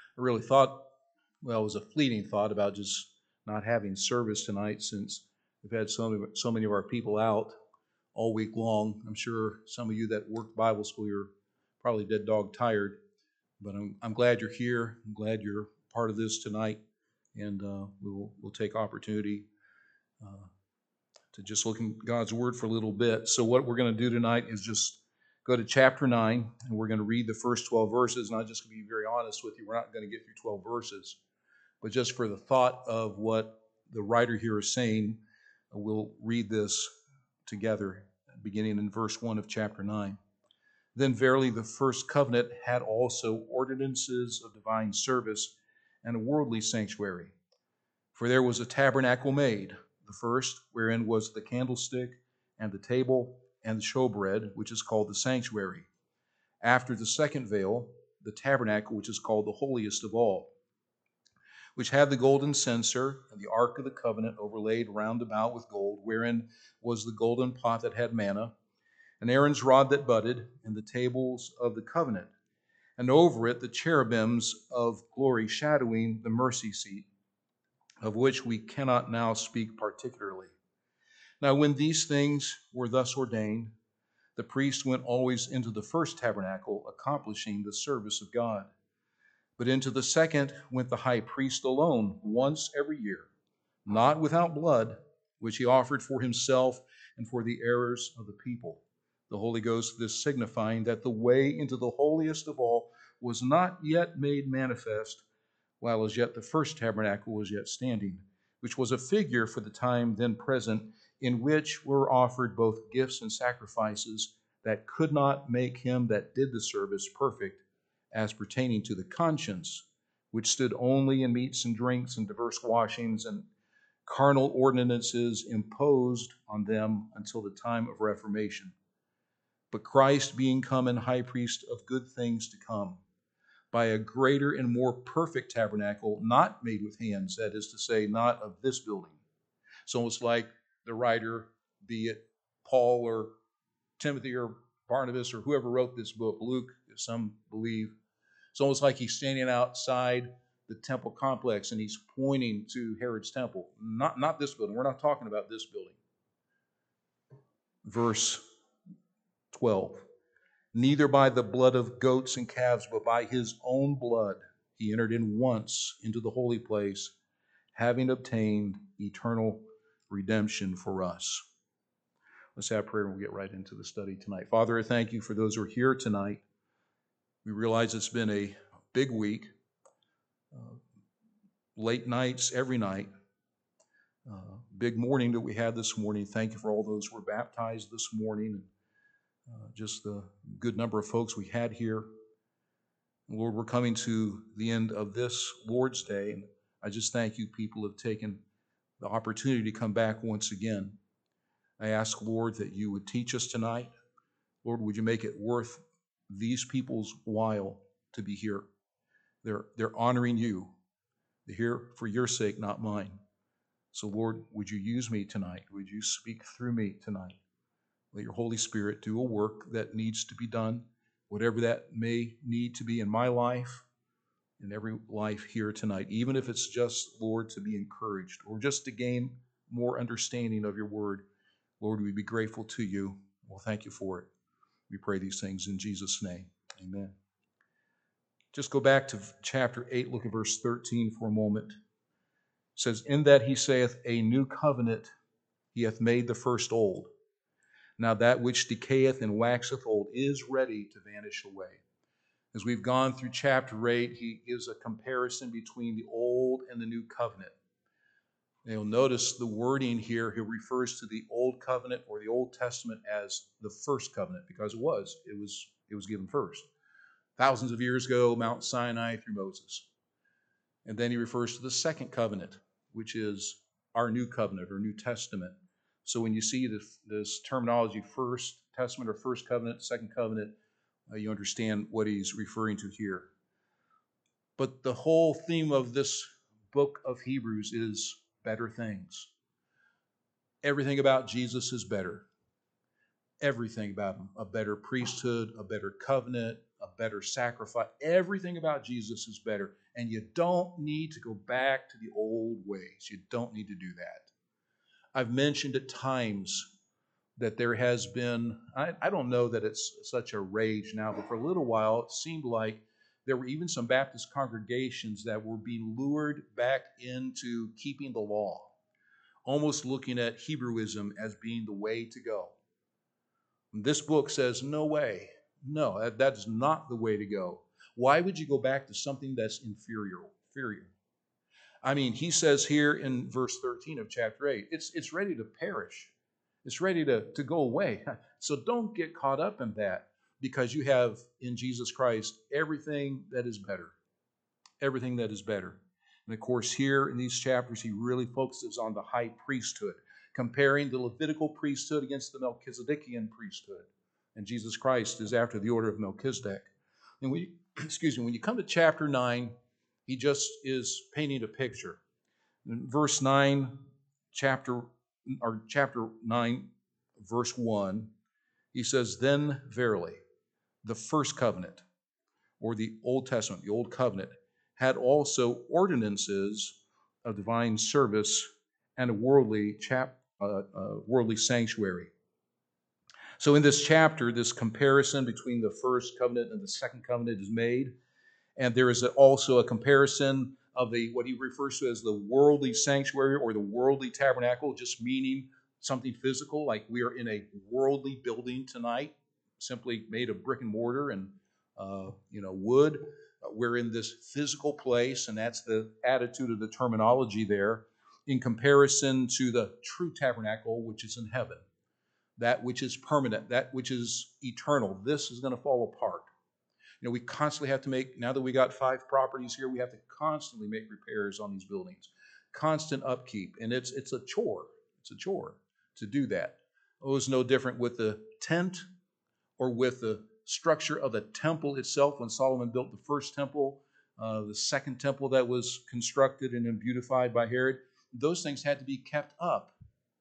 I really thought, well, it was a fleeting thought about just not having service tonight since we've had so many of our people out all week long. I'm sure some of you that work Bible school, you're probably dead dog tired, but I'm glad you're here. I'm glad you're part of this tonight, and we'll take opportunity uh, to just look in God's Word for a little bit. So what we're going to do tonight is just go to chapter 9, and we're going to read the first 12 verses. And I'm just going to be very honest with you, we're not going to get through 12 verses, but just for the thought of what the writer here is saying, we'll read this together, beginning in verse 1 of chapter 9. Then verily the first covenant had also ordinances of divine service and a worldly sanctuary. For there was a tabernacle made, the first, wherein was the candlestick and the table and the showbread, which is called the sanctuary. After the second veil, the tabernacle, which is called the holiest of all, which had the golden censer and the ark of the covenant overlaid round about with gold, wherein was the golden pot that had manna, and Aaron's rod that budded, and the tables of the covenant, and over it the cherubims of glory shadowing the mercy seat, of which we cannot now speak particularly. Now when these things were thus ordained, the priest went always into the first tabernacle, accomplishing the service of God. But into the second went the high priest alone, once every year, not without blood, which he offered for himself and for the errors of the people. The Holy Ghost, this signifying that the way into the holiest of all was not yet made manifest, while as yet the first tabernacle was yet standing, which was a figure for the time then present, in which were offered both gifts and sacrifices that could not make him that did the service perfect, as pertaining to the conscience, which stood only in meats and drinks and diverse washings and carnal ordinances imposed on them until the time of Reformation. But Christ being come and high priest of good things to come, by a greater and more perfect tabernacle, not made with hands, that is to say, not of this building. It's almost like the writer, be it Paul or Timothy or Barnabas or whoever wrote this book, Luke, as some believe, it's almost like he's standing outside the temple complex and he's pointing to Herod's temple. Not this building. We're not talking about this building. Verse 12. Neither by the blood of goats and calves, but by his own blood he entered in once into the holy place, having obtained eternal redemption for us. Let's have prayer and we'll get right into the study tonight. Father, I thank you for those who are here tonight. We realize it's been a big week, late nights every night, big morning that we had this morning. Thank you for all those who were baptized this morning, and just the good number of folks we had here. Lord, we're coming to the end of this Lord's Day, and I just thank you, people have taken the opportunity to come back once again. I ask, Lord, that you would teach us tonight. Lord, would you make it worth these people's while to be here? They're honoring you. They're here for your sake, not mine. So, Lord, would you use me tonight? Would you speak through me tonight? Let your Holy Spirit do a work that needs to be done, whatever that may need to be in my life, in every life here tonight, even if it's just, Lord, to be encouraged or just to gain more understanding of your word. Lord, we'd be grateful to you. Well, thank you for it. We pray these things in Jesus' name. Amen. Just go back to chapter 8, look at verse 13 for a moment. It says, in that he saith, a new covenant he hath made the first old. Now that which decayeth and waxeth old is ready to vanish away. As we've gone through chapter 8, he gives a comparison between the old and the new covenant. You'll notice the wording here, he refers to the old covenant or the Old Testament as the first covenant, because it was given first. Thousands of years ago, Mount Sinai through Moses. And then he refers to the second covenant, which is our new covenant or New Testament. So when you see this terminology, first testament or first covenant, second covenant, you understand what he's referring to here. But the whole theme of this book of Hebrews is better things. Everything about Jesus is better. Everything about him. A better priesthood, a better covenant, a better sacrifice. Everything about Jesus is better. And you don't need to go back to the old ways. You don't need to do that. I've mentioned at times that there has been, I don't know that it's such a rage now, but for a little while it seemed like there were even some Baptist congregations that were being lured back into keeping the law, almost looking at Hebrewism as being the way to go. And this book says, no way. No, that's not the way to go. Why would you go back to something that's inferior? I mean, he says here in verse 13 of chapter 8, it's ready to perish. It's ready to go away. So don't get caught up in that, because you have in Jesus Christ everything that is better. Everything that is better. And of course, here in these chapters, he really focuses on the high priesthood, comparing the Levitical priesthood against the Melchizedekian priesthood. And Jesus Christ is after the order of Melchizedek. And when you come to chapter 9, he just is painting a picture. In verse 9, chapter 9, verse 1, he says, "Then verily, the first covenant," or the Old Testament, the Old Covenant, "had also ordinances of divine service and a worldly sanctuary." So in this chapter, this comparison between the first covenant and the second covenant is made. And there is also a comparison of what he refers to as the worldly sanctuary or the worldly tabernacle, just meaning something physical, like we are in a worldly building tonight, simply made of brick and mortar and wood. We're in this physical place, and that's the attitude of the terminology there, in comparison to the true tabernacle, which is in heaven, that which is permanent, that which is eternal. This is going to fall apart. We constantly have to make, now that we got 5 properties here, we have to constantly make repairs on these buildings. Constant upkeep. And it's a chore. It's a chore to do that. It was no different with the tent or with the structure of the temple itself. When Solomon built the first temple, the second temple that was constructed and then beautified by Herod, those things had to be kept up.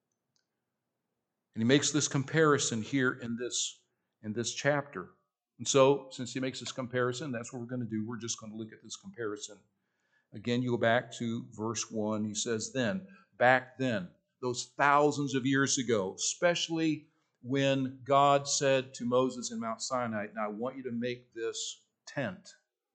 And he makes this comparison here in this chapter. And so, since he makes this comparison, that's what we're going to do. We're just going to look at this comparison. Again, you go back to verse 1. He says, "Then, back then, those thousands of years ago, especially when God said to Moses in Mount Sinai, 'Now I want you to make this tent,'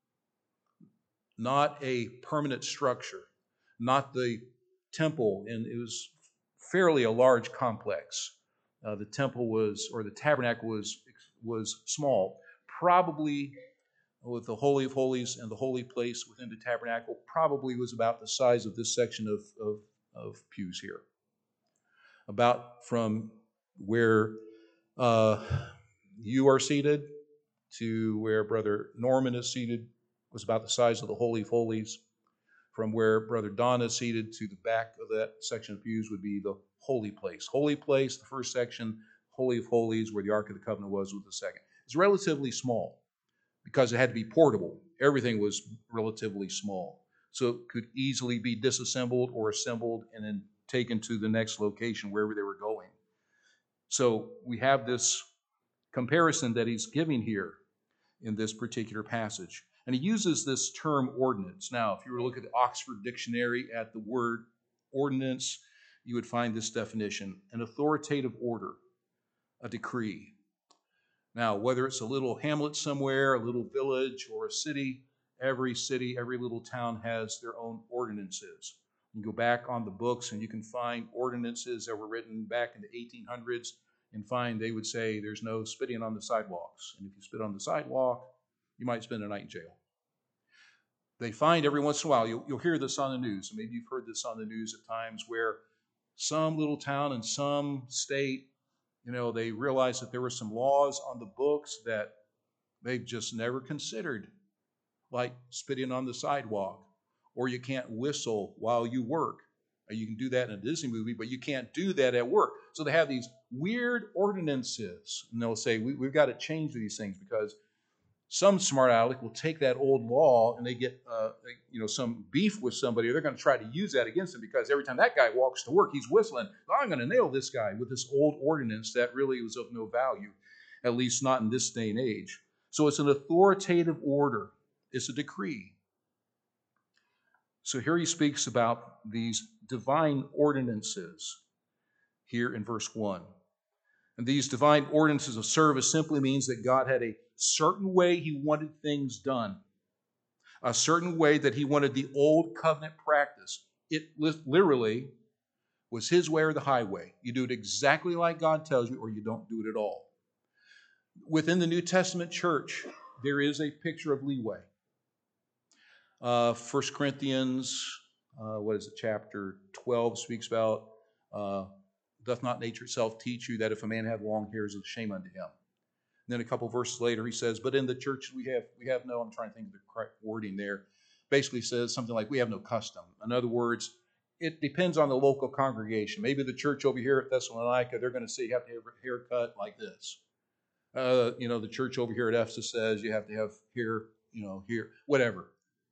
not a permanent structure, not the temple, and it was fairly a large complex. The temple or the tabernacle was small. Probably with the Holy of Holies and the holy place within the tabernacle, probably was about the size of this section of pews here. About from where you are seated to where Brother Norman is seated was about the size of the Holy of Holies. From where Brother Don is seated to the back of that section of pews would be the holy place. Holy place, the first section, Holy of Holies, where the Ark of the Covenant was the second. It's relatively small because it had to be portable. Everything was relatively small. So it could easily be disassembled or assembled and then taken to the next location, wherever they were going. So we have this comparison that he's giving here in this particular passage. And he uses this term ordinance. Now, if you were to look at the Oxford Dictionary at the word ordinance, you would find this definition: an authoritative order, a decree. Now, whether it's a little hamlet somewhere, a little village, or a city, every little town has their own ordinances. You go back on the books and you can find ordinances that were written back in the 1800s and find they would say there's no spitting on the sidewalks. And if you spit on the sidewalk, you might spend a night in jail. They find every once in a while, you'll hear this on the news. Maybe you've heard this on the news at times where some little town in some state, they realized that there were some laws on the books that they've just never considered, like spitting on the sidewalk, or you can't whistle while you work. You can do that in a Disney movie, but you can't do that at work. So they have these weird ordinances, and they'll say, we've got to change these things, because some smart aleck will take that old law and they get some beef with somebody, or they're going to try to use that against him, because every time that guy walks to work, he's whistling, I'm going to nail this guy with this old ordinance that really was of no value, at least not in this day and age. So it's an authoritative order. It's a decree. So here he speaks about these divine ordinances here in verse 1. And these divine ordinances of service simply means that God had a certain way he wanted things done, a certain way that he wanted the old covenant practice. It literally was his way or the highway. You do it exactly like God tells you, or you don't do it at all. Within the New Testament church, there is a picture of leeway. 1 Corinthians, chapter 12 speaks about, doth not nature itself teach you that if a man have long hair is a shame unto him? And then a couple verses later he says, but in the church we have no, I'm trying to think of the correct wording there, basically says something like we have no custom. In other words, it depends on the local congregation. Maybe the church over here at Thessalonica, they're going to say you have to have a haircut like this. The church over here at Ephesus says you have to have hair, here, whatever.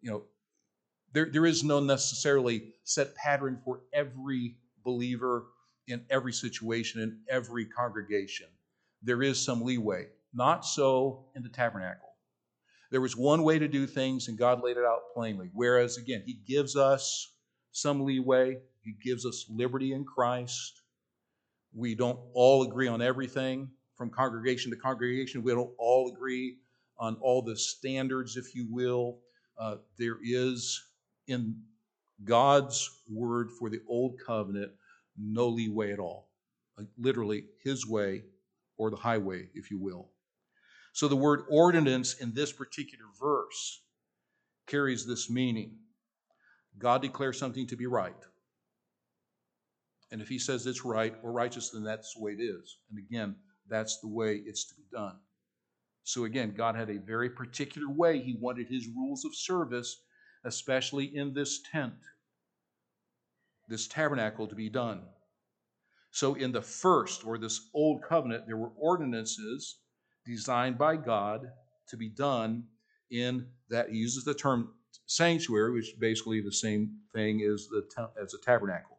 There is no necessarily set pattern for every believer in every situation, in every congregation. There is some leeway. Not so in the tabernacle. There was one way to do things, and God laid it out plainly. Whereas, again, he gives us some leeway. He gives us liberty in Christ. We don't all agree on everything from congregation to congregation. We don't all agree on all the standards, if you will. There is, in God's word for the old covenant, no leeway at all. Literally, his way or the highway, if you will. So the word ordinance in this particular verse carries this meaning. God declares something to be right. And if he says it's right or righteous, then that's the way it is. And again, that's the way it's to be done. So again, God had a very particular way he wanted his rules of service, especially in this tent, this tabernacle, to be done. So in the first, or this old covenant, there were ordinances designed by God to be done in that. He uses the term sanctuary, which is basically the same thing as a tabernacle.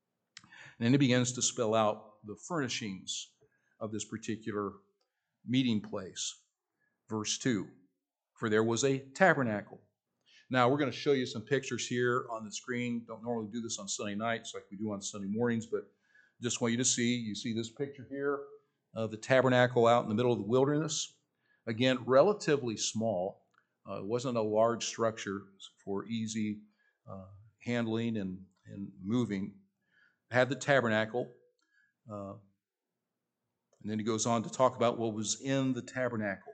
And then he begins to spell out the furnishings of this particular meeting place. Verse 2, for there was a tabernacle. Now, we're going to show you some pictures here on the screen. Don't normally do this on Sunday nights like we do on Sunday mornings, but just want you to see. You see this picture here of the tabernacle out in the middle of the wilderness. Again, relatively small. It wasn't a large structure for easy handling and moving. It had the tabernacle. And then he goes on to talk about what was in the tabernacle.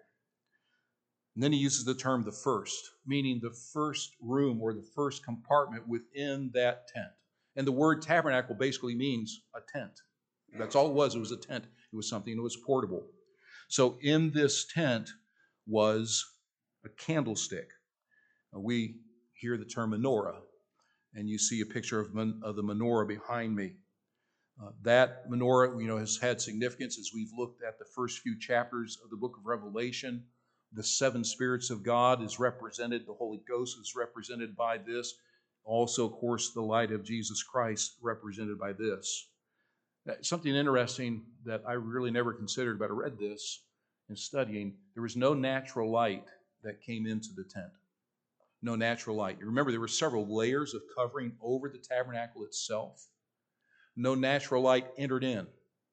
And then he uses the term the first, meaning the first room or the first compartment within that tent. And the word tabernacle basically means a tent. That's all it was. It was a tent. It was something that was portable. So in this tent was a candlestick. We hear the term menorah, and you see a picture of the menorah behind me. That menorah, has had significance as we've looked at the first few chapters of the book of Revelation. The seven spirits of God is represented. The Holy Ghost is represented by this. Also, of course, the light of Jesus Christ represented by this. Something interesting that I really never considered, but I read this in studying. There was no natural light that came into the tent. No natural light. You remember there were several layers of covering over the tabernacle itself. No natural light entered in.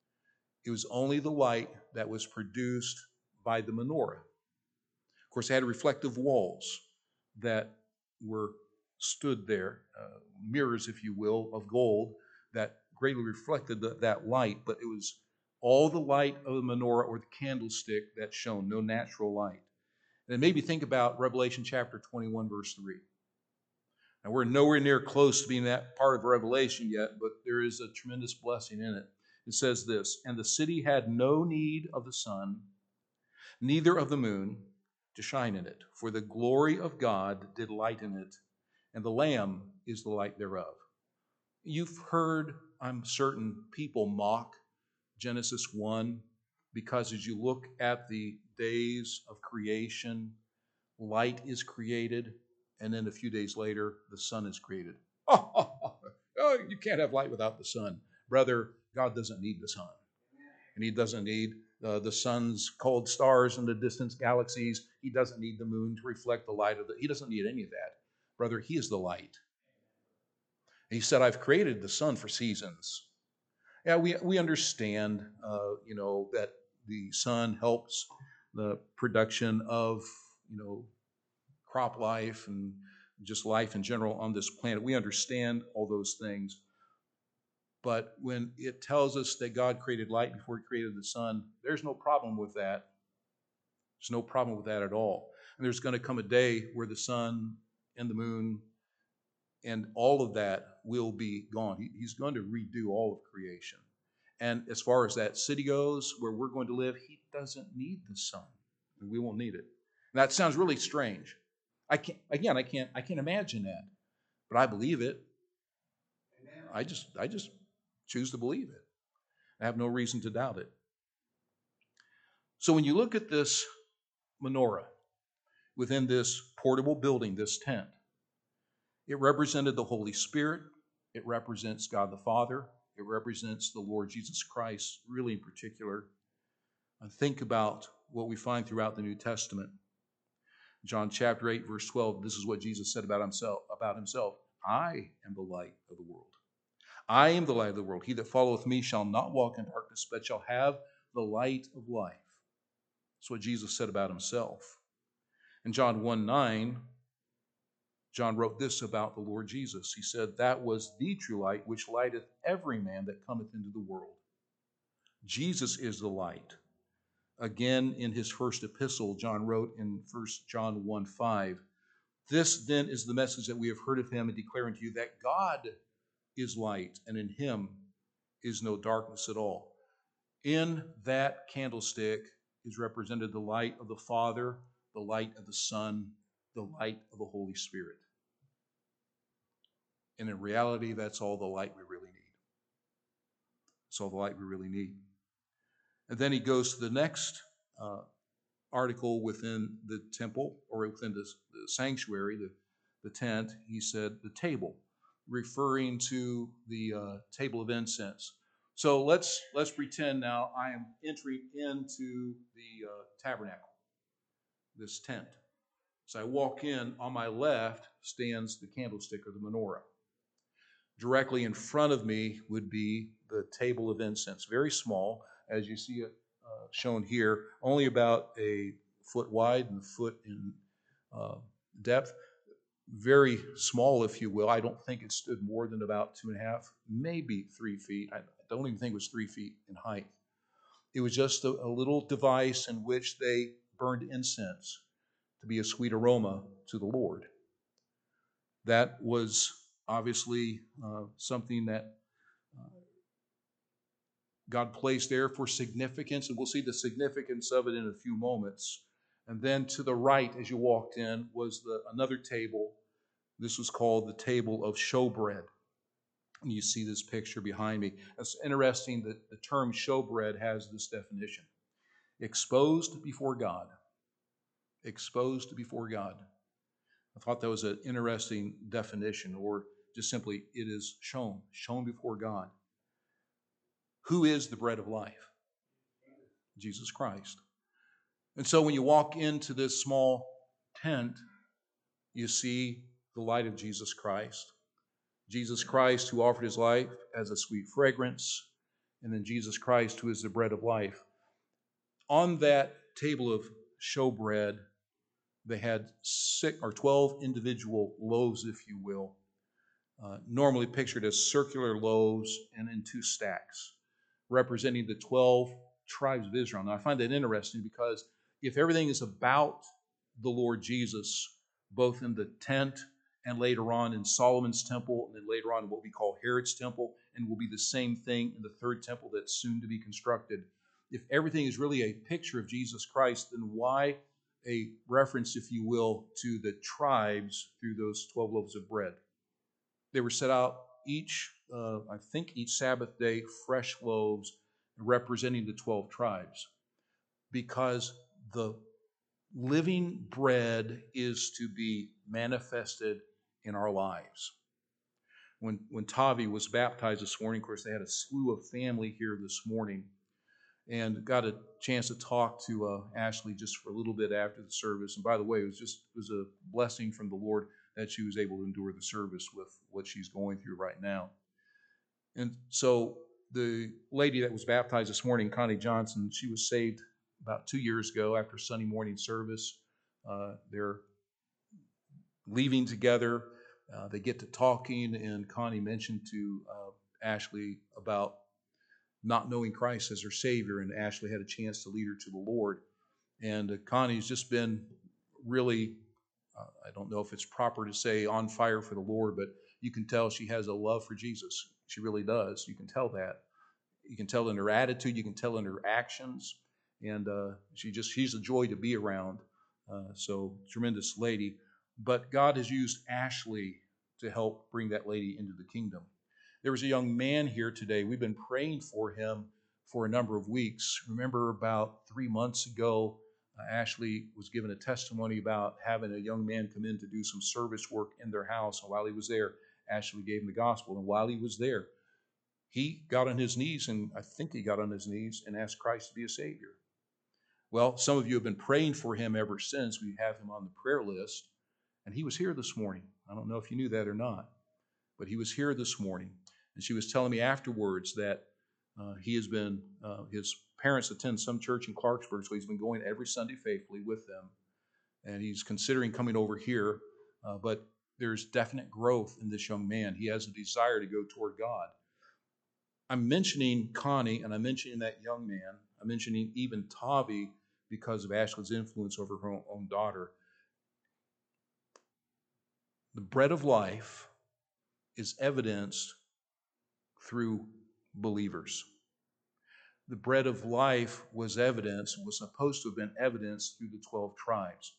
It was only the light that was produced by the menorah. Of course, it had reflective walls that were stood there, mirrors, if you will, of gold that greatly reflected that light, but it was all the light of the menorah or the candlestick that shone, no natural light. And it made me think about Revelation chapter 21, verse 3. Now, we're nowhere near close to being that part of Revelation yet, but there is a tremendous blessing in it. It says this, and the city had no need of the sun, neither of the moon, to shine in it, for the glory of God did lighten it, and the Lamb is the light thereof. You've heard, I'm certain, people mock Genesis 1 because as you look at the days of creation, light is created, and then a few days later, the sun is created. Oh, you can't have light without the sun. Brother, God doesn't need the sun, and he doesn't need the sun's cold stars and the distant galaxies. He doesn't need the moon to reflect the light he doesn't need any of that. Brother, he is the light. And he said, I've created the sun for seasons. Yeah, we understand, that the sun helps the production of, crop life and just life in general on this planet. We understand all those things. But when it tells us that God created light before he created the sun, there's no problem with that. There's no problem with that at all. And there's going to come a day where the sun and the moon and all of that will be gone. He's going to redo all of creation. And as far as that city goes, where we're going to live, he doesn't need the sun. We won't need it. And that sounds really strange. I can't imagine that, but I believe it. I just choose to believe it. I have no reason to doubt it. So when you look at this menorah within this portable building, this tent, it represented the Holy Spirit. It represents God the Father. It represents the Lord Jesus Christ, really in particular. And think about what we find throughout the New Testament. John chapter 8, verse 12, this is what Jesus said about himself. I am the light of the world. I am the light of the world. He that followeth me shall not walk in darkness, but shall have the light of life. That's what Jesus said about himself. In John 1:9, John wrote this about the Lord Jesus. He said, that was the true light, which lighteth every man that cometh into the world. Jesus is the light. Again, in his first epistle, John wrote in 1 John 1:5, this then is the message that we have heard of him and declare unto you, that God is light, and in him is no darkness at all. In that candlestick is represented the light of the Father, the light of the Son, the light of the Holy Spirit. And in reality, that's all the light we really need. That's all the light we really need. And then he goes to the next article within the temple, or within the sanctuary, the tent. He said the table, referring to the table of incense. So let's pretend now I am entering into the tabernacle, this tent. As I walk in, on my left stands the candlestick or the menorah. Directly in front of me would be the table of incense, very small, as you see it shown here, only about a foot wide and a foot in depth. Very small, if you will. I don't think it stood more than about 2.5, maybe 3 feet. I don't even think it was 3 feet in height. It was just a little device in which they burned incense to be a sweet aroma to the Lord. That was obviously something that God placed there for significance, and we'll see the significance of it in a few moments. And then to the right, as you walked in, was another table. This was called the table of showbread. And you see this picture behind me. It's interesting that the term showbread has this definition: exposed before God. Exposed before God. I thought that was an interesting definition, or just simply, it is shown before God. Who is the bread of life? Jesus Christ. And so when you walk into this small tent, you see the light of Jesus Christ. Jesus Christ, who offered his life as a sweet fragrance, and then Jesus Christ, who is the bread of life. On that table of showbread, they had 6 or 12 individual loaves, if you will, normally pictured as circular loaves and in 2 stacks, representing the 12 tribes of Israel. Now, I find that interesting because if everything is about the Lord Jesus, both in the tent and later on in Solomon's temple, and then later on in what we call Herod's temple, and will be the same thing in the 3rd temple that's soon to be constructed, if everything is really a picture of Jesus Christ, then why a reference, if you will, to the tribes through those 12 loaves of bread? They were set out each Sabbath day, fresh loaves representing the 12 tribes, because the living bread is to be manifested in our lives. When Tavi was baptized this morning, of course, they had a slew of family here this morning, and got a chance to talk to Ashley just for a little bit after the service. And by the way, it was a blessing from the Lord that she was able to endure the service with what she's going through right now. And so the lady that was baptized this morning, Connie Johnson, she was saved about 2 years ago after Sunday morning service. They're leaving together. They get to talking, and Connie mentioned to Ashley about not knowing Christ as her Savior, and Ashley had a chance to lead her to the Lord. And Connie's just been really, I don't know if it's proper to say on fire for the Lord, but you can tell she has a love for Jesus. She really does. You can tell that. You can tell in her attitude. You can tell in her actions. And she's a joy to be around. So tremendous lady. But God has used Ashley to help bring that lady into the kingdom. There was a young man here today. We've been praying for him for a number of weeks. Remember about 3 months ago, Ashley was given a testimony about having a young man come in to do some service work in their house. And while he was there, Ashley gave him the gospel. And while he was there, he got on his knees, and I think he got on his knees and asked Christ to be a Savior. Well, some of you have been praying for him ever since. We have him on the prayer list. And he was here this morning. I don't know if you knew that or not, but he was here this morning. And she was telling me afterwards that he has been, his parents attend some church in Clarksburg, so he's been going every Sunday faithfully with them. And he's considering coming over here, but there's definite growth in this young man. He has a desire to go toward God. I'm mentioning Connie, and I'm mentioning that young man. I'm mentioning even Tavi because of Ashley's influence over her own daughter. The bread of life is evidenced through believers. The bread of life was supposed to have been evidenced through the 12 tribes.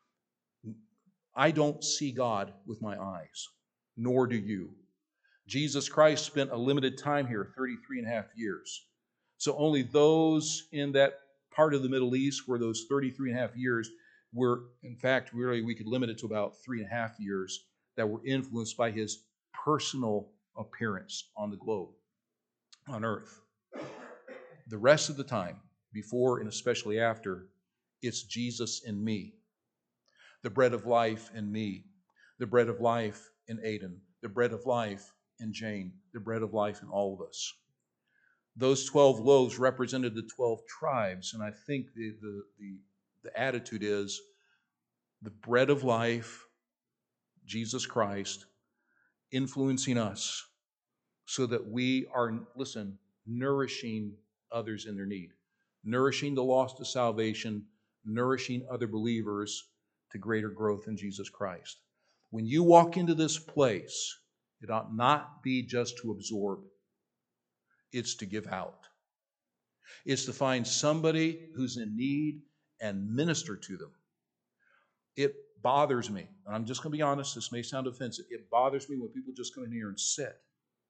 I don't see God with my eyes, nor do you. Jesus Christ spent a limited time here, 33 and a half years. So only those in that part of the Middle East where those 33 and a half years were, in fact, really we could limit it to about 3.5 years, that were influenced by his personal appearance on the globe, on earth. The rest of the time, before and especially after, it's Jesus in me. The bread of life in me. The bread of life in Aiden. The bread of life in Jane. The bread of life in all of us. Those 12 loaves represented the 12 tribes, and I think the attitude is the bread of life, Jesus Christ, influencing us so that we are, listen, nourishing others in their need, nourishing the lost to salvation, nourishing other believers to greater growth in Jesus Christ. When you walk into this place, it ought not be just to absorb. It's to give out. It's to find somebody who's in need and minister to them. It bothers me, and I'm just going to be honest, this may sound offensive, it bothers me when people just come in here and sit.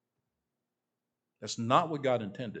That's not what God intended.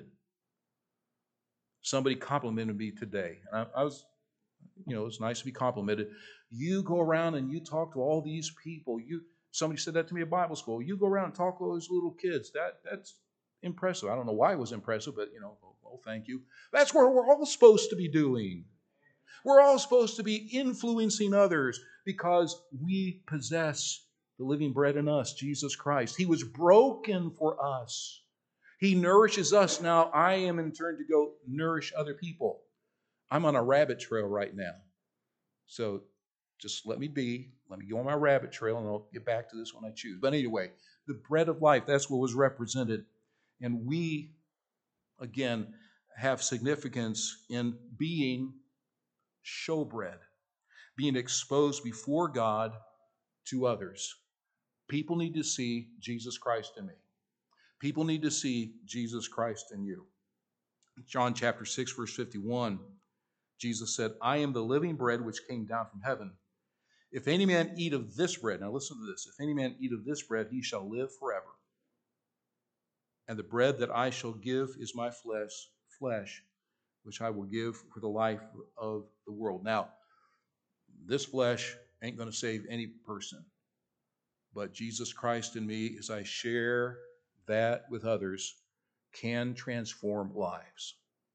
Somebody complimented me today, and I was, it's nice to be complimented. You go around and you talk to all these people. Somebody said that to me at Bible school. You go around and talk to all those little kids. That's impressive. I don't know why it was impressive, but well, thank you. That's what we're all supposed to be doing. We're all supposed to be influencing others because we possess the living bread in us, Jesus Christ. He was broken for us. He nourishes us. Now I am in turn to go nourish other people. I'm on a rabbit trail right now. So just let me go on my rabbit trail, and I'll get back to this when I choose. But anyway, the bread of life, that's what was represented. And we, again, have significance in being showbread, being exposed before God to others. People need to see Jesus Christ in me. People need to see Jesus Christ in you. John chapter 6, verse 51, Jesus said, I am the living bread which came down from heaven. If any man eat of this bread, now listen to this, if any man eat of this bread, he shall live forever. And the bread that I shall give is my flesh, which I will give for the life of the world. Now, this flesh ain't going to save any person. But Jesus Christ in me, as I share that with others, can transform lives.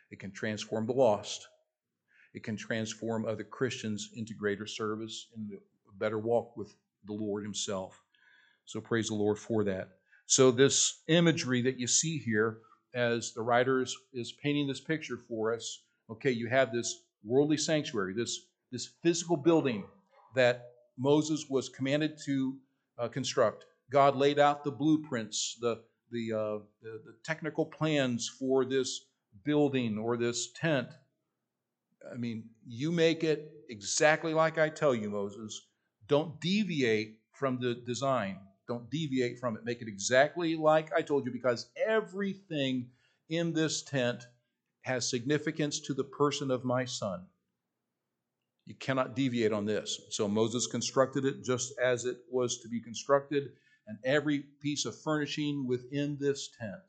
It can transform the lost. It can transform other Christians into greater service and a better walk with the Lord himself. So praise the Lord for that. So this imagery that you see here, as the writer is painting this picture for us, okay, you have this worldly sanctuary, this physical building that Moses was commanded to construct. God laid out the blueprints, the technical plans for this building or this tent. I mean, you make it exactly like I tell you, Moses. Don't deviate from the design. Don't deviate from it. Make it exactly like I told you, because everything in this tent has significance to the person of my son. You cannot deviate on this. So Moses constructed it just as it was to be constructed, and every piece of furnishing within this tent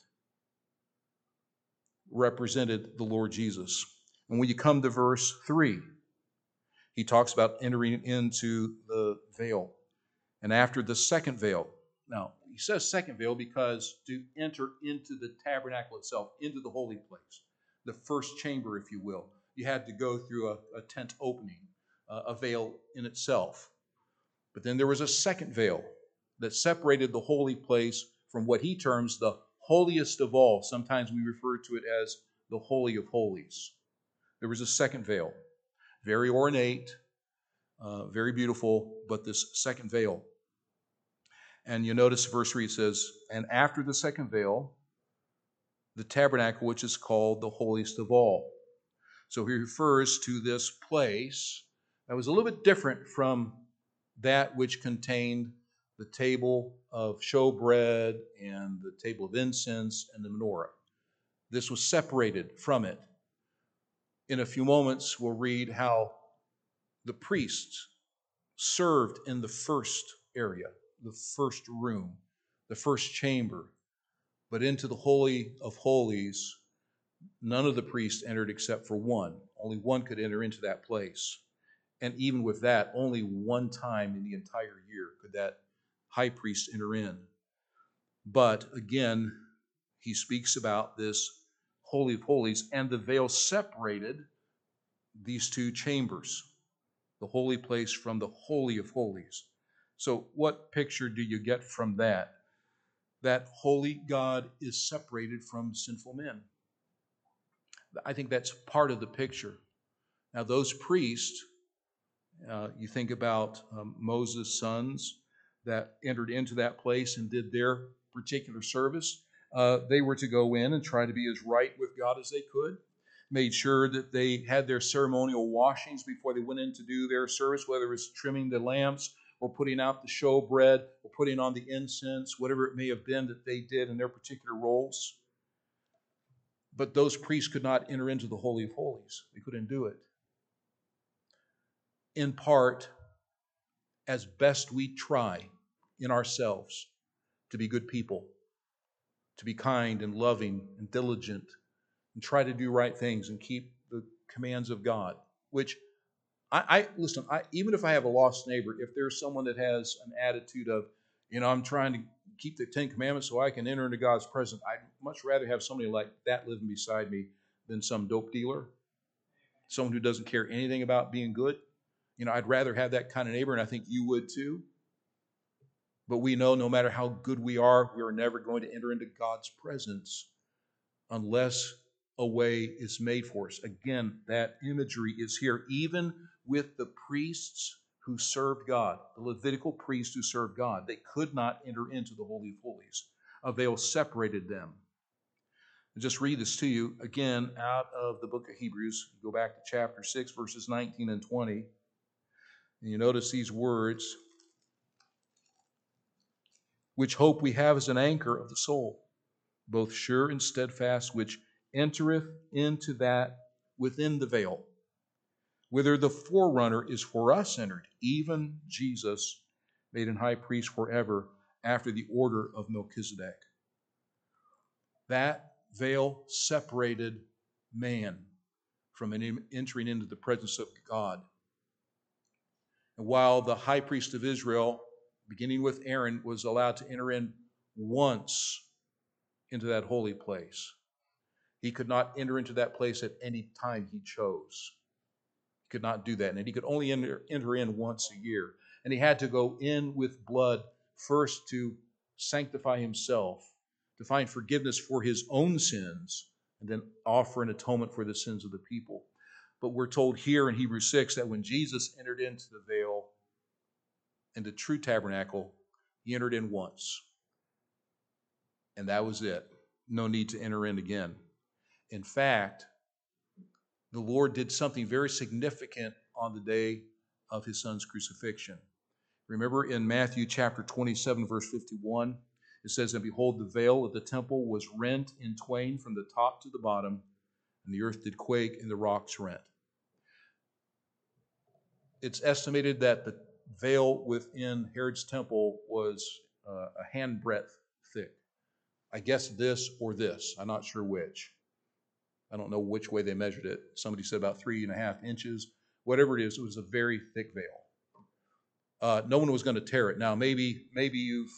represented the Lord Jesus. And when you come to verse 3, he talks about entering into the veil. And after the second veil, now he says second veil because to enter into the tabernacle itself, into the holy place, the first chamber, if you will, you had to go through a tent opening, a veil in itself. But then there was a second veil that separated the holy place from what he terms the holiest of all. Sometimes we refer to it as the Holy of Holies. There was a second veil, very ornate, very beautiful, but this second veil. And you notice verse 3, it says, and after the second veil, the tabernacle, which is called the holiest of all. So he refers to this place that was a little bit different from that which contained the table of showbread and the table of incense and the menorah. This was separated from it. In a few moments, we'll read how the priests served in the first area, the first room, the first chamber. But into the Holy of Holies, none of the priests entered except for one. Only one could enter into that place. And even with that, only one time in the entire year could that high priest enter in. But again, he speaks about this Holy of Holies, and the veil separated these two chambers, the holy place from the Holy of Holies. So what picture do you get from that? That holy God is separated from sinful men. I think that's part of the picture. Now, those priests, you think about Moses' sons that entered into that place and did their particular service. They were to go in and try to be as right with God as they could. Made sure that they had their ceremonial washings before they went in to do their service, whether it was trimming the lamps or putting out the showbread or putting on the incense, whatever it may have been that they did in their particular roles. But those priests could not enter into the Holy of Holies. They couldn't do it. In part, as best we try in ourselves to be good people, to be kind and loving and diligent, and try to do right things and keep the commands of God, which listen, even if I have a lost neighbor, if there's someone that has an attitude of, I'm trying to keep the Ten Commandments so I can enter into God's presence, I'd much rather have somebody like that living beside me than some dope dealer, someone who doesn't care anything about being good. I'd rather have that kind of neighbor, and I think you would too. But we know no matter how good we are never going to enter into God's presence unless a way is made for us. Again, that imagery is here, even with the priests who served God, the Levitical priests who served God. They could not enter into the Holy of Holies. A veil separated them. I'll just read this to you again out of the book of Hebrews. Go back to chapter 6, verses 19 and 20. And you notice these words, which hope we have as an anchor of the soul, both sure and steadfast, which entereth into that within the veil, whither the forerunner is for us entered, even Jesus, made an high priest forever, after the order of Melchizedek. That veil separated man from entering into the presence of God. And while the high priest of Israel, beginning with Aaron, was allowed to enter in once into that holy place, He could not enter into that place at any time he chose. He could not do that. And he could only enter in once a year. And he had to go in with blood first to sanctify himself, to find forgiveness for his own sins, and then offer an atonement for the sins of the people. But we're told here in Hebrews 6 that when Jesus entered into the veil, in the true tabernacle, he entered in once. And that was it. No need to enter in again. In fact, the Lord did something very significant on the day of his son's crucifixion. Remember in Matthew chapter 27, verse 51, it says, "And behold, the veil of the temple was rent in twain from the top to the bottom, and the earth did quake, and the rocks rent." It's estimated that the veil within Herod's temple was a handbreadth thick. I guess this or this. I'm not sure which. I don't know which way they measured it. Somebody said about 3.5 inches. Whatever it is, it was a very thick veil. No one was going to tear it. Now, maybe you've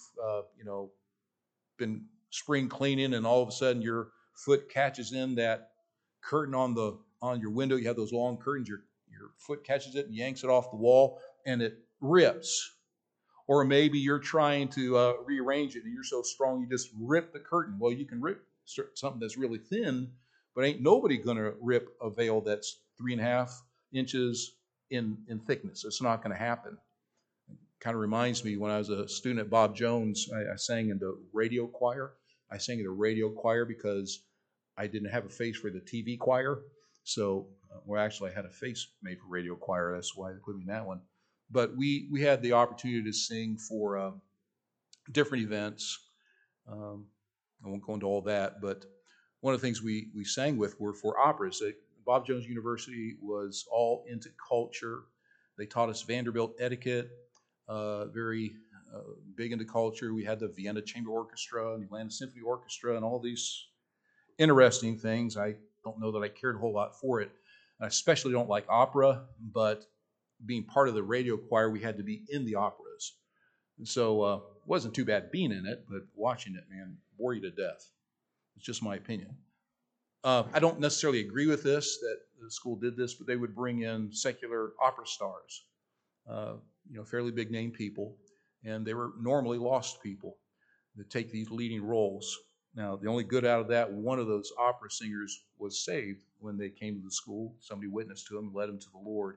been spring cleaning, and all of a sudden your foot catches in that curtain on your window. You have those long curtains. Your foot catches it and yanks it off the wall, and it rips. Or maybe you're trying to rearrange it, and you're so strong you just rip the curtain. Well, you can rip something that's really thin, but ain't nobody going to rip a veil that's 3.5 inches in thickness. It's not going to happen. It kind of reminds me when I was a student at Bob Jones, I sang in the radio choir. I sang in the radio choir because I didn't have a face for the TV choir. So, actually I had a face made for radio choir. That's why they put me in that one. But we had the opportunity to sing for different events. I won't go into all that, but one of the things we sang with were for operas. Bob Jones University was all into culture. They taught us Vanderbilt etiquette, very big into culture. We had the Vienna Chamber Orchestra and the Atlanta Symphony Orchestra and all these interesting things. I don't know that I cared a whole lot for it. I especially don't like opera, but being part of the radio choir, we had to be in the operas. And so it wasn't too bad being in it, but watching it, man, bore you to death. It's just my opinion. I don't necessarily agree with this, that the school did this, but they would bring in secular opera stars, fairly big name people, and they were normally lost people that take these leading roles. Now, the only good out of that, one of those opera singers was saved when they came to the school. Somebody witnessed to him and led him to the Lord.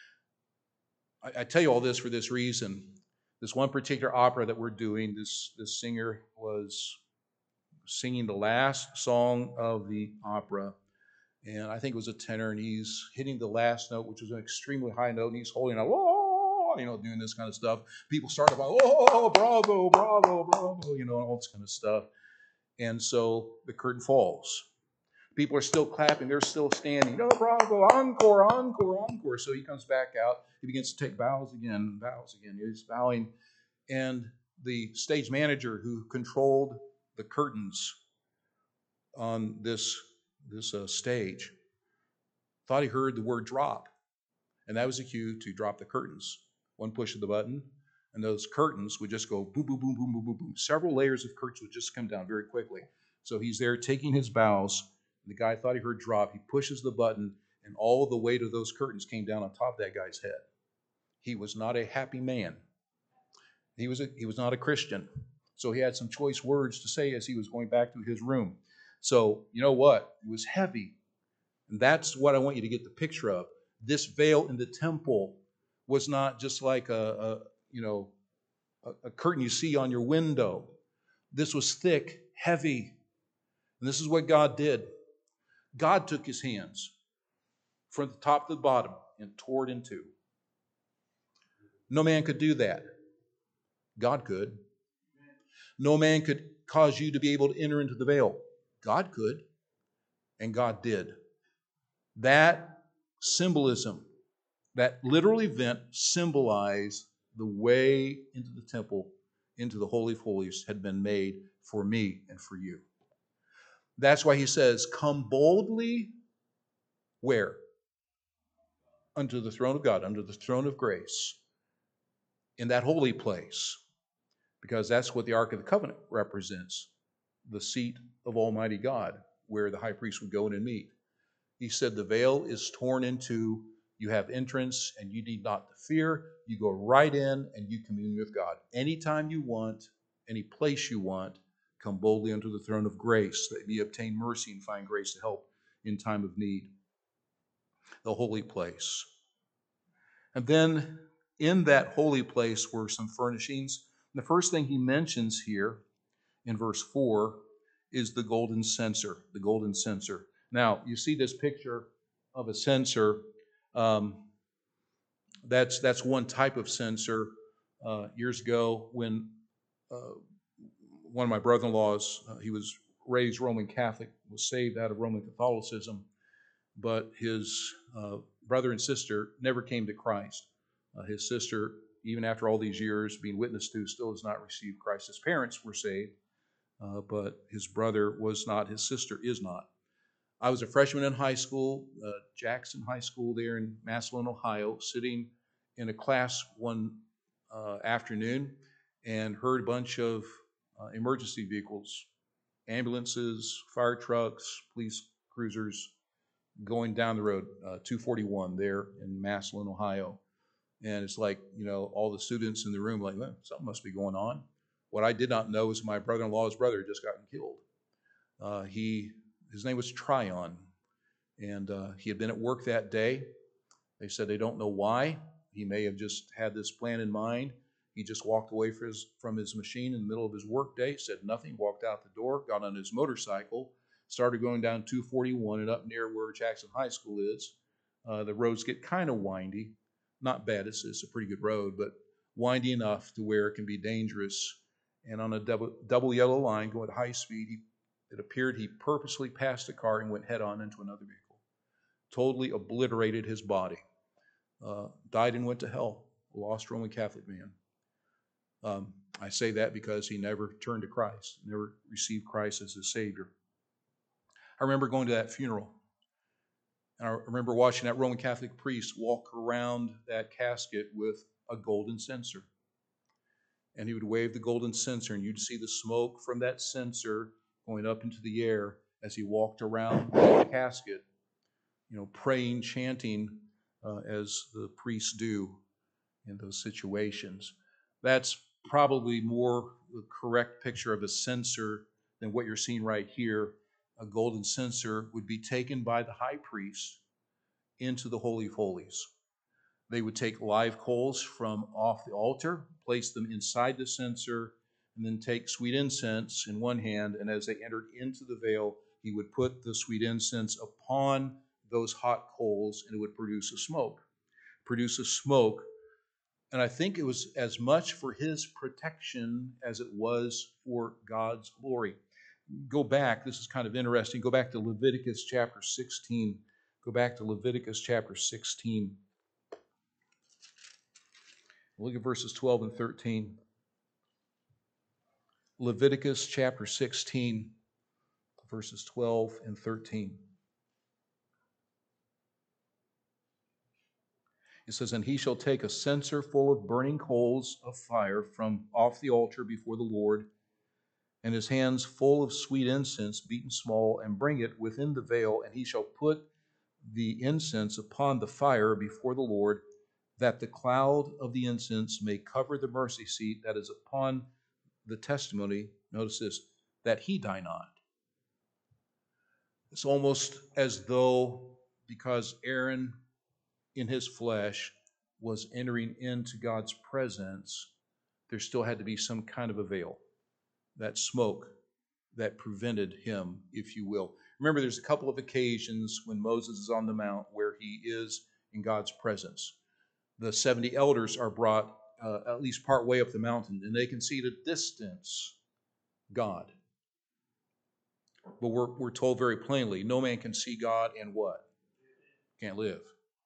I tell you all this for this reason. This one particular opera that we're doing, this singer was singing the last song of the opera, and I think it was a tenor, and he's hitting the last note, which was an extremely high note, and he's holding a doing this kind of stuff. People start about, oh, bravo, bravo, bravo, all this kind of stuff. And so the curtain falls. People are still clapping. They're still standing. Oh, bravo, encore, encore, encore. So he comes back out. He begins to take bows again. He's bowing. And the stage manager who controlled the curtains on this stage thought he heard the word drop. And that was a cue to drop the curtains. One push of the button, and those curtains would just go boom, boom, boom, boom, boom, boom, boom. Several layers of curtains would just come down very quickly. So he's there taking his bows. The guy thought he heard drop. He pushes the button, and all the weight of those curtains came down on top of that guy's head. He was not a happy man. He was not a Christian. So he had some choice words to say as he was going back to his room. So you know what? It was heavy. And that's what I want you to get the picture of. This veil in the temple was not just like a curtain you see on your window. This was thick, heavy. And this is what God did. God took his hands from the top to the bottom and tore it in two. No man could do that. God could. No man could cause you to be able to enter into the veil. God could. And God did. That symbolism, that literal event symbolized the way into the temple, into the Holy of Holies, had been made for me and for you. That's why he says, come boldly, where? Unto the throne of God, under the throne of grace, in that holy place, because that's what the Ark of the Covenant represents, the seat of Almighty God, where the high priest would go in and meet. He said the veil is torn in two. You have entrance and you need not to fear. You go right in and you commune with God. Anytime you want, any place you want, come boldly unto the throne of grace, that ye obtain mercy and find grace to help in time of need. The holy place. And then in that holy place were some furnishings. The first thing he mentions here in verse 4 is the golden censer. The golden censer. Now, you see this picture of a censer. That's one type of censer. Years ago, when one of my brother-in-laws, he was raised Roman Catholic, was saved out of Roman Catholicism, but his brother and sister never came to Christ. His sister, even after all these years being witnessed to, still has not received Christ. His parents were saved, but his brother was not. His sister is not. I was a freshman in high school, Jackson High School there in Massillon, Ohio, sitting in a class one afternoon and heard a bunch of emergency vehicles, ambulances, fire trucks, police cruisers going down the road, 241 there in Massillon, Ohio. And it's like, all the students in the room like, well, something must be going on. What I did not know is my brother-in-law's brother had just gotten killed. His name was Tryon, and he had been at work that day. They said they don't know why. He may have just had this plan in mind. He just walked away from his machine in the middle of his work day, said nothing, walked out the door, got on his motorcycle, started going down 241 and up near where Jackson High School is. The roads get kind of windy. Not bad, it's a pretty good road, but windy enough to where it can be dangerous. And on a double yellow line going at high speed, it appeared he purposely passed a car and went head-on into another vehicle. Totally obliterated his body. Died and went to hell. A lost Roman Catholic man. I say that because he never turned to Christ, never received Christ as his Savior. I remember going to that funeral. And I remember watching that Roman Catholic priest walk around that casket with a golden censer. And he would wave the golden censer, and you'd see the smoke from that censer going up into the air as he walked around the casket, praying, chanting, as the priests do in those situations. That's probably more the correct picture of a censer than what you're seeing right here. A golden censer would be taken by the high priest into the Holy of Holies. They would take live coals from off the altar, place them inside the censer, and then take sweet incense in one hand, and as they entered into the veil, he would put the sweet incense upon those hot coals, and it would produce a smoke. And I think it was as much for his protection as it was for God's glory. Go back, this is kind of interesting, go back to Leviticus chapter 16. Go back to Leviticus chapter 16. Look at verses 12 and 13. Leviticus chapter 16, verses 12 and 13. It says, "And he shall take a censer full of burning coals of fire from off the altar before the Lord, and his hands full of sweet incense beaten small, and bring it within the veil, and he shall put the incense upon the fire before the Lord, that the cloud of the incense may cover the mercy seat that is upon the testimony," notice this, "that he die not." It's almost as though because Aaron in his flesh was entering into God's presence, there still had to be some kind of a veil, that smoke that prevented him, if you will. Remember, there's a couple of occasions when Moses is on the mount where he is in God's presence. The 70 elders are brought at least part way up the mountain, and they can see at a distance God. But we're told very plainly, no man can see God and what? Can't live.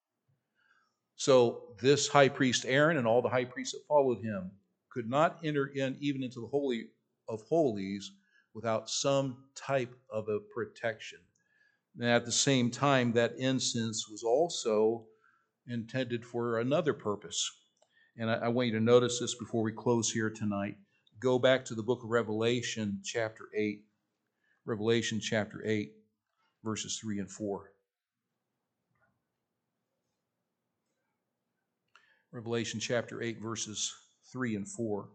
So this high priest Aaron and all the high priests that followed him could not enter in even into the Holy of Holies without some type of a protection. And at the same time, that incense was also intended for another purpose. And I want you to notice this before we close here tonight. Go back to the book of Revelation, chapter 8. Revelation, chapter 8. verses 3 and 4. Revelation chapter 8, verses 3 and 4.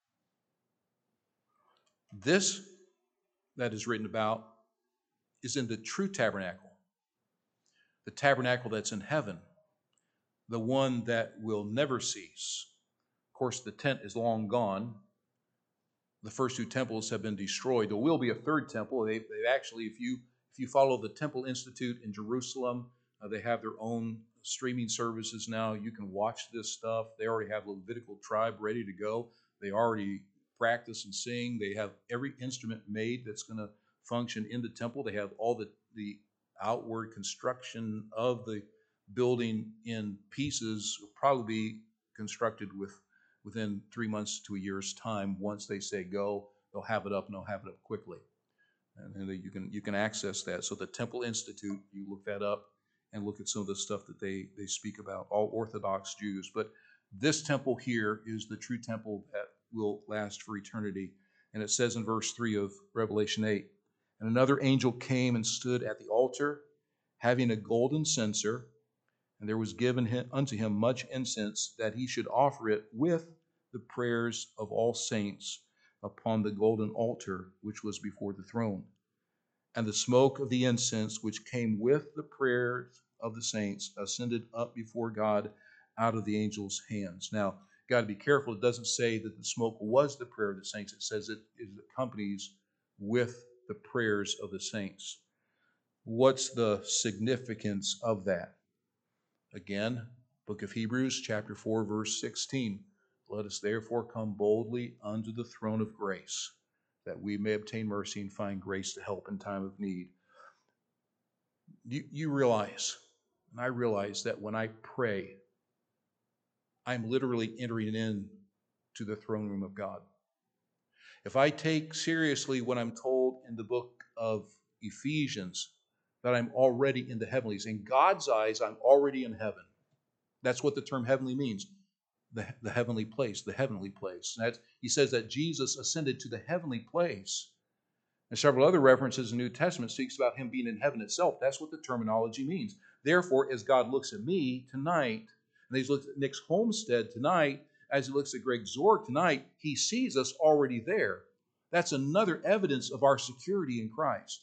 This that is written about is in the true tabernacle, the tabernacle that's in heaven, the one that will never cease. Of course, the tent is long gone. The first two temples have been destroyed. There will be a third temple. They've actually, if you follow the Temple Institute in Jerusalem, they have their own streaming services now. You can watch this stuff. They already have the Levitical tribe ready to go. They already practice and sing. They have every instrument made that's going to function in the temple. They have all the outward construction of the building in pieces, will probably be constructed within 3 months to a year's time. Once they say go, they'll have it up, and they'll have it up quickly. And you can access that. So the Temple Institute, you look that up and look at some of the stuff that they speak about, all Orthodox Jews. But this temple here is the true temple that will last for eternity. And it says in verse 3 of Revelation 8, and another angel came and stood at the altar, having a golden censer, and there was given unto him much incense, that he should offer it with the prayers of all saints upon the golden altar which was before the throne. And the smoke of the incense which came with the prayers of the saints ascended up before God out of the angel's hands. Now, got to be careful. It doesn't say that the smoke was the prayer of the saints. It says it accompanies with the prayers of the saints. What's the significance of that? Again, book of Hebrews, chapter 4, verse 16. Let us therefore come boldly unto the throne of grace, that we may obtain mercy and find grace to help in time of need. You realize, and I realize, that when I pray, I'm literally entering in to the throne room of God. If I take seriously what I'm told in the book of Ephesians, that I'm already in the heavenlies. In God's eyes, I'm already in heaven. That's what the term heavenly means. The heavenly place, the heavenly place. He says that Jesus ascended to the heavenly place. And several other references in the New Testament speaks about him being in heaven itself. That's what the terminology means. Therefore, as God looks at me tonight, and he looks at Nick Homestead tonight, as he looks at Greg Zorg tonight, he sees us already there. That's another evidence of our security in Christ.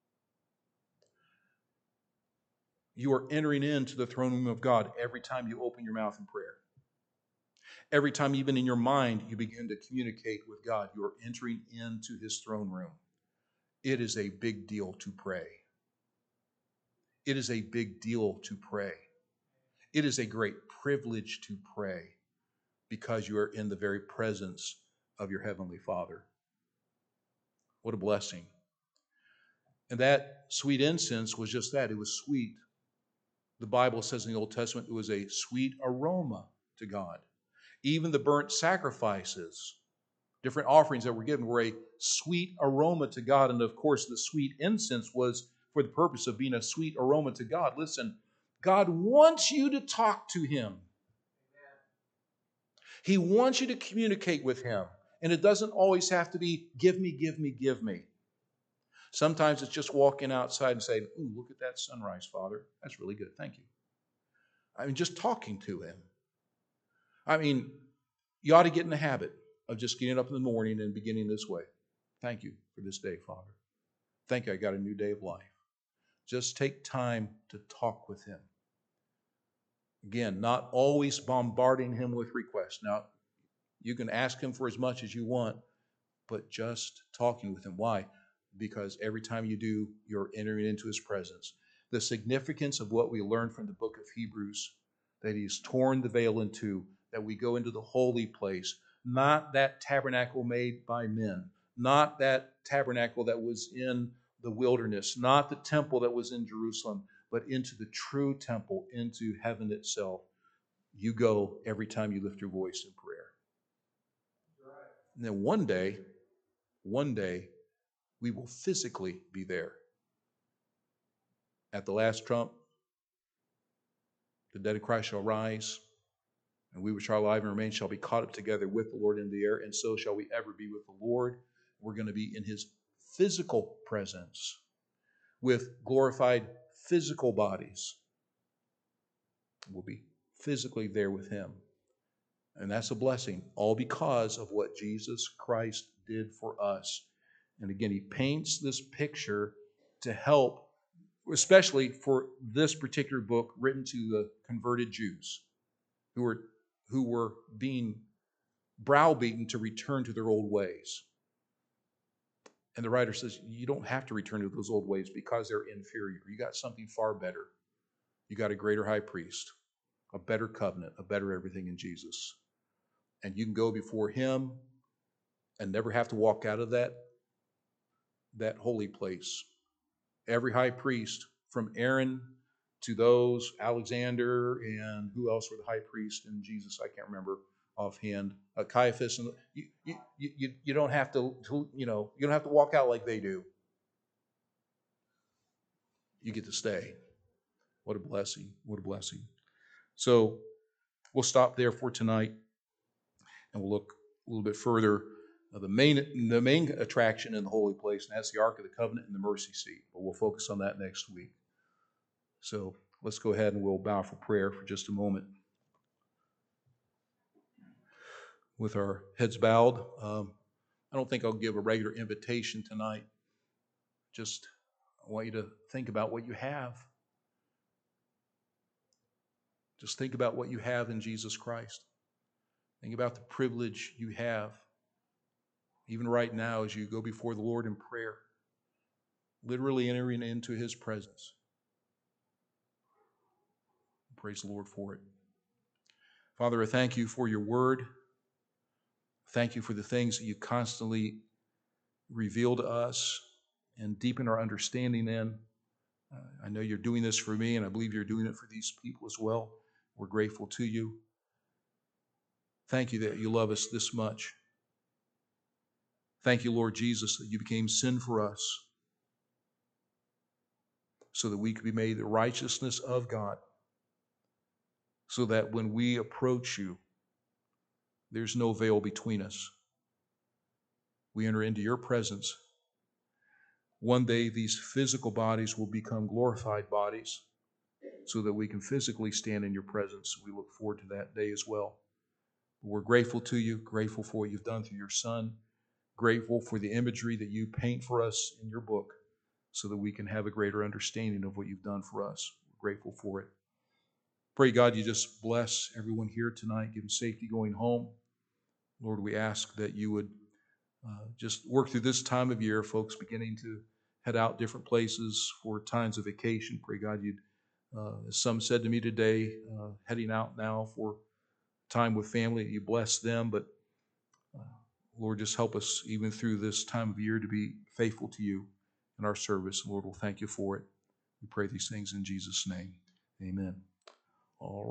You are entering into the throne room of God every time you open your mouth in prayer. Every time, even in your mind, you begin to communicate with God, you are entering into his throne room. It is a big deal to pray. It is a big deal to pray. It is a great privilege to pray because you are in the very presence of your Heavenly Father. What a blessing. And that sweet incense was just that. It was sweet. The Bible says in the Old Testament it was a sweet aroma to God. Even the burnt sacrifices, different offerings that were given, were a sweet aroma to God. And of course, the sweet incense was for the purpose of being a sweet aroma to God. Listen, God wants you to talk to him. He wants you to communicate with him. And it doesn't always have to be, give me, give me, give me. Sometimes it's just walking outside and saying, ooh, look at that sunrise, Father. That's really good. Thank you. I mean, just talking to him. I mean, you ought to get in the habit of just getting up in the morning and beginning this way. Thank you for this day, Father. Thank you, I got a new day of life. Just take time to talk with him. Again, not always bombarding him with requests. Now, you can ask him for as much as you want, but just talking with him. Why? Because every time you do, you're entering into his presence. The significance of what we learned from the book of Hebrews, that he's torn the veil in two, that we go into the holy place, not that tabernacle made by men, not that tabernacle that was in the wilderness, not the temple that was in Jerusalem, but into the true temple, into heaven itself. You go every time you lift your voice in prayer. And then one day, we will physically be there. At the last trump, the dead in Christ shall rise, and we which are alive and remain shall be caught up together with the Lord in the air, and so shall we ever be with the Lord. We're going to be in his physical presence. with glorified physical bodies. We'll be physically there with him. And that's a blessing, all because of what Jesus Christ did for us. And again, he paints this picture to help, especially for this particular book written to the converted Jews who were being browbeaten to return to their old ways. And the writer says, you don't have to return to those old ways because they're inferior. You got something far better. You got a greater high priest, a better covenant, a better everything in Jesus. And you can go before him and never have to walk out of that holy place. Every high priest, from Aaron to those, Alexander, and who else were the high priest in Jesus? I can't remember offhand. Caiaphas, and you don't have to you don't have to walk out like they do. You get to stay. What a blessing! What a blessing! So we'll stop there for tonight, and we'll look a little bit further. The main attraction in the holy place, and that's the Ark of the Covenant and the mercy seat. But we'll focus on that next week. So let's go ahead and we'll bow for prayer for just a moment. With our heads bowed, I don't think I'll give a regular invitation tonight. Just I want you to think about what you have. Just think about what you have in Jesus Christ. Think about the privilege you have, even right now as you go before the Lord in prayer, literally entering into his presence. Praise the Lord for it. Father, I thank you for your word. Thank you for the things that you constantly reveal to us and deepen our understanding in. I know you're doing this for me, and I believe you're doing it for these people as well. We're grateful to you. Thank you that you love us this much. Thank you, Lord Jesus, that you became sin for us so that we could be made the righteousness of God, so that when we approach you, there's no veil between us. We enter into your presence. One day, these physical bodies will become glorified bodies so that we can physically stand in your presence. We look forward to that day as well. We're grateful to you, grateful for what you've done through your Son, grateful for the imagery that you paint for us in your book so that we can have a greater understanding of what you've done for us. We're grateful for it. Pray, God, you just bless everyone here tonight, give them safety going home. Lord, we ask that you would just work through this time of year, folks beginning to head out different places for times of vacation. Pray, God, you'd, as some said to me today, heading out now for time with family, you bless them, but Lord, just help us even through this time of year to be faithful to you in our service. Lord, we'll thank you for it. We pray these things in Jesus' name. Amen. All right.